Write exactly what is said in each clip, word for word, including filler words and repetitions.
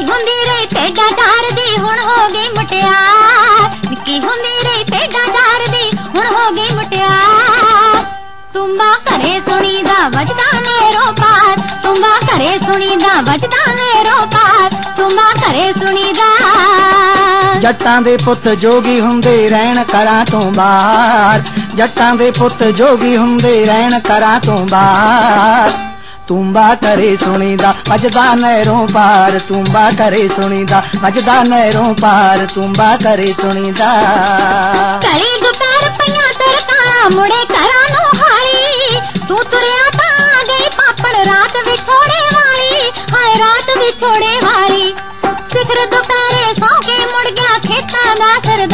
ਹੁੰਦੀ ਰਹੀ ਭੇਡਾਂ ਚਾਰਦੀ ਹੁਣ ਹੋ ਗਈ ਮੁਟਿਆਰ, ਨਿੱਕੀ ਹੁੰਦੀ ਰਹੀ ਭੇਡਾਂ ਚਾਰਦੀ ਹੁਣ ਹੋ ਗਈ ਮੁਟਿਆਰ। ਤੁੰਬਾ ਘਰੇ ਸੁਣੀਦਾ ਵੱਜਦਾ ਨੇਰੋਂ ਪਾਰ, ਤੁੰਬਾ ਘਰੇ ਸੁਣੀਦਾ ਵੱਜਦਾ ਨੇਰੋਂ ਪਾਰ, ਤੁੰਬਾ ਘਰੇ ਸੁਣੀਦਾ। ਜੱਟਾਂ ਦੇ ਪੁੱਤ ਜੋਗੀ ਹੁੰਦੇ ਰਹਿਣ ਘਰਾਂ ਤੋਂ ਬਾਹਰ, ਜੱਟਾਂ ਦੇ ਪੁੱਤ ਜੋਗੀ ਹੁੰਦੇ ਰਹਿਣ ਘਰਾਂ ਤੋਂ ਬਾਹਰ। ਤੁੰਬਾ ਘਰੇ ਸੁਣੀਦਾ ਵੱਜਦਾ ਨਹਿਰੋਂ ਪਾਰ, ਤੁੰਬਾ ਘਰੇ ਸੁਣੀਦਾ ਵੱਜਦਾ ਨਹਿਰੋਂ ਪਾਰ, ਤੁੰਬਾ ਘਰੇ ਸੁਣੀਦਾ। ਘੜੀ ਦੁਪਹਿਰ ਪਈਆਂ ਤੜਕਾ ਮੁੜੇ ਘਰਾਂ ਨੂੰ ਹਾਲੀ, ਤੂੰ ਤੁਰਿਆ ਤਾਂ ਆ ਗਈ ਪਾਪੜ ਰਾਤ ਵਿਛੋੜੇ ਵਾਲੀ, ਹਾਏ ਰਾਤ ਵਿਛੋੜੇ ਵਾਲੀ। ਸਿਖਰ ਦੁਪਹਿਰੇ ਸੌਂ ਕੇ ਮੁੜ ਗਿਆ ਖੇਤਾਂ ਦਾ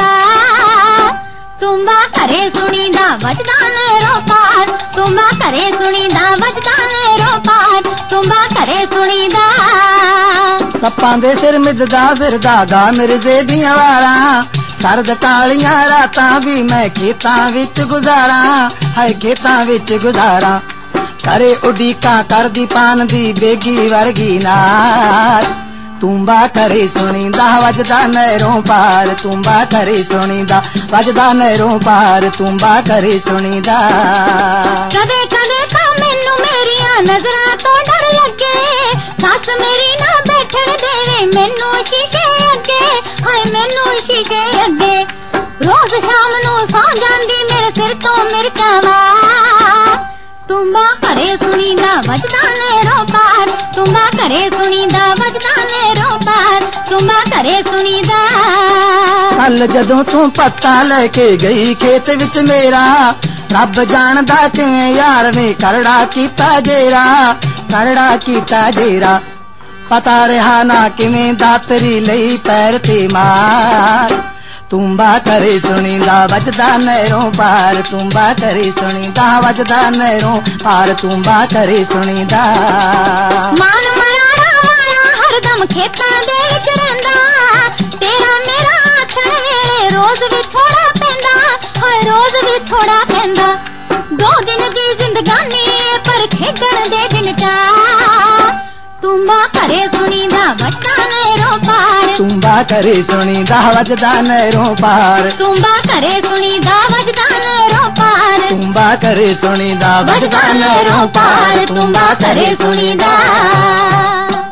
ਸਰਦਾਰ। ਤੁੰਬਾ ਘਰੇ ਸੁਣੀਦਾ ਵੱਜਦਾ ਨਹਿਰੋਂ ਪਾਰ, ਤੁੰਬਾ ਘਰੇ ਸੁਣੀਦਾ ਵੱਜਦਾ ਨਹਿਰੋਂ ਪਾਰ, ਤੁੰਬਾ ਘਰੇ ਸੁਣੀਦਾ। ਸੱਪਾਂ ਦੇ ਸਿਰ ਮਿੱਧਦਾ ਫਿਰਦਾ ਗਾ ਮਿਰਜ਼ੇ ਦੀਆਂ ਵਾਰਾਂ, ਸਰਦ ਕਾਲੀਆਂ ਰਾਤਾਂ ਵੀ ਮੈਂ ਖੇਤਾਂ ਵਿੱਚ ਗੁਜ਼ਾਰਾਂ, ਹਾਏ ਖੇਤਾਂ ਵਿੱਚ ਗੁਜ਼ਾਰਾਂ। ਘਰੇ ਉਡੀਕਾਂ ਕਰਦੀ ਪਾਨ ਦੀ ਬੇਗੀ ਵਰਗੀ ਨਾਰ, ਤੁੰਬਾ ਘਰੇ ਸੁਣੀਦਾ ਵੱਜਦਾ ਨਹਿਰੋਂ ਪਾਰ, ਤੁੰਬਾ ਘਰੇ ਸੁਣੀਦਾ ਵੱਜਦਾ ਨਹਿਰੋਂ ਪਾਰ, ਤੁੰਬਾ ਘਰੇ ਸੁਣੀਦਾ। ਕਦੇ ਕਦੇ ਤਾਂ ਮੈਨੂੰ ਮੇਰੀਆਂ ਨਜ਼ਰਾਂ ਤੋਂ ਡਰ ਲੱਗੇ, ਸੱਸ ਮੇਰੀ ਨਾ ਬੈਠਣ ਦੇਵੇ ਮੈਨੂੰ ਸ਼ੀਸ਼ੇ ਅੱਗੇ, ਹਾਏ ਮੈਨੂੰ ਸ਼ੀਸ਼ੇ ਅੱਗੇ। ਰੋਜ਼ ਸ਼ਾਮ ਨੂੰ ਸੌਂ ਜਾਂਦੀ ਮੇਰੇ ਸਿਰ ਤੋਂ ਮਿਰਚਾਂ ਵਾਰ। ਤੁੰਬਾ ਘਰੇ ਸੁਣੀਦਾ ਵੱਜਦਾ ਨਹਿਰੋਂ ਪਾਰ, ਤੁੰਬਾ ਘਰੇ ਸੁਣੀਦਾ ਵੱਜਦਾ ਨਹਿਰੋਂ ਪਾਰ, ਤੁੰਬਾ ਘਰੇ ਸੁਣੀਦਾ। ਕੱਲ ਜਦੋਂ ਤੂੰ ਪੱਤਾ ਲੈ ਕੇ ਗਈ ਖੇਤ ਵਿੱਚ ਮੇਰਾ, ਰੱਬ ਜਾਣਦਾ ਕਿਵੇਂ ਯਾਰ ਨੇ ਕਰੜਾ ਕੀਤਾ ਜੇਰਾ, ਕਰੜਾ ਕੀਤਾ ਜੇਰਾ। ਪਤਾ ਰਿਹਾ ਨਾ ਕਿਵੇਂ ਦਾਤਰੀ ਲਈ ਪੈਰ ਤੇ ਮਾਰ। ਤੁੰਬਾ ਘਰੇ ਸੁਣੀਦਾ ਵੱਜਦਾ ਨਹਿਰੋਂ ਪਾਰ, ਤੁੰਬਾ ਘਰੇ ਸੁਣੀਦਾ ਵੱਜਦਾ ਨਹਿਰੋਂ ਪਾਰ, ਤੁੰਬਾ ਘਰੇ ਸੁਣੀਦਾ। ਮਾਨ ਮਰਾੜਾ ਵਾਲਾ ਹਰਦਮ ਖੇਤਾਂ ਦੇ ਵਿੱਚ ਰਹਿੰਦਾ, ਤੇਰਾ ਮੇਰਾ ਆਖਣ ਵੇਲੇ ਰੋਜ਼ ਵਿਛੋੜਾ ਪੈਂਦਾ, ਹਾਏ ਰੋਜ਼ ਵਿਛੋੜਾ ਪੈਂਦਾ। ਦੋ ਦਿਨ ਦੀ ਜ਼ਿੰਦਗਾਨੀ ਪਰ ਖੇਡਣ ਦੇ ਦਿਨ ਚਾਰ। ਤੁੰਬਾ ਘਰੇ ਸੁਣੀਦਾ ਵੱਜਦਾ ਨਹਿਰੋਂ ਪਾਰ, ਤੁੰਬਾ ਘਰੇ ਸੁਣੀਦਾ ਵੱਜਦਾ ਨਹਿਰੋਂ ਪਾਰ, ਤੁੰਬਾ ਘਰੇ ਸੁਣੀਦਾ ਵੱਜਦਾ ਨਹਿਰੋਂ ਪਾਰ, ਤੁੰਬਾ ਘਰੇ ਸੁਣੀਦਾ ਵੱਜਦਾ ਨਹਿਰੋਂ ਪਾਰ, ਤੁੰਬਾ ਘਰੇ ਸੁਣੀਦਾ।